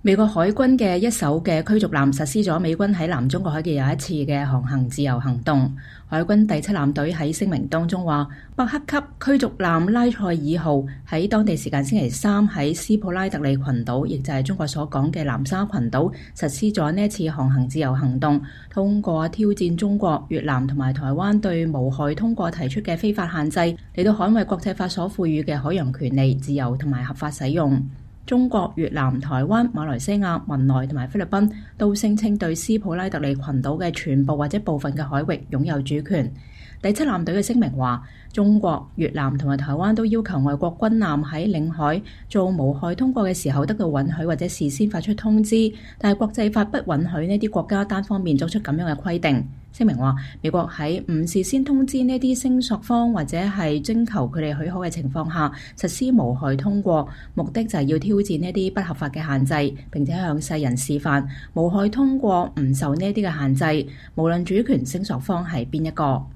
美國海軍嘅一艘嘅驅逐艦實施咗美軍喺南中國海嘅又一次嘅航行自由行動。海軍第7艦隊喺聲明當中話，伯克級驅逐艦拉塞爾號喺當地時間星期三喺斯普拉特里群島，亦就係中國所講嘅南沙群島，實施咗呢一次航行自由行動，通過挑戰中國、越南同埋台灣對無害通過提出嘅非法限制，嚟到捍衛國際法所賦予嘅海洋權利、自由同埋合法使用。中國、越南、台灣、馬來西亞、文萊同埋菲律賓都聲稱對斯普拉特里群島嘅全部或者部分嘅海域擁有主權。第7艦隊嘅聲明話，中國、越南同埋台灣都要求外國軍艦喺領海做無害通過嘅時候得到允許或者事先發出通知，但係國際法不允許呢啲國家單方面作出咁樣嘅規定。聲明話，美國喺唔事先通知呢啲聲索方或者係徵求佢哋許可嘅情況下實施無害通過，目的就係要挑戰呢啲不合法嘅限制，並且向世人示範無害通過唔受呢啲嘅限制，無論主權聲索方係邊一個。